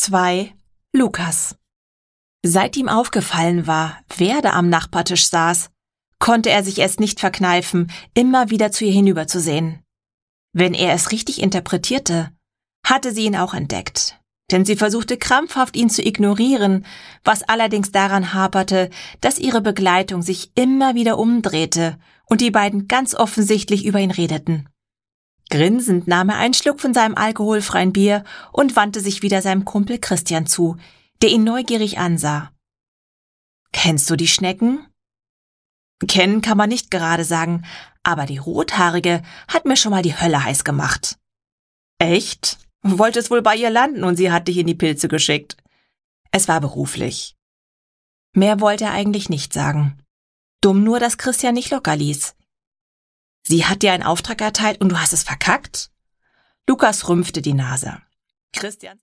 2. Lukas. Seit ihm aufgefallen war, wer da am Nachbartisch saß, konnte er sich es nicht verkneifen, immer wieder zu ihr hinüberzusehen. Wenn er es richtig interpretierte, hatte sie ihn auch entdeckt, denn sie versuchte krampfhaft, ihn zu ignorieren, was allerdings daran haperte, dass ihre Begleitung sich immer wieder umdrehte und die beiden ganz offensichtlich über ihn redeten. Grinsend nahm er einen Schluck von seinem alkoholfreien Bier und wandte sich wieder seinem Kumpel Christian zu, der ihn neugierig ansah. »Kennst du die Schnecken?« »Kennen kann man nicht gerade sagen, aber die Rothaarige hat mir schon mal die Hölle heiß gemacht.« »Echt? Wolltest wohl bei ihr landen und sie hat dich in die Pilze geschickt.« Es war beruflich. Mehr wollte er eigentlich nicht sagen. Dumm nur, dass Christian nicht locker ließ. »Sie hat dir einen Auftrag erteilt und du hast es verkackt?« Lukas rümpfte die Nase. Christian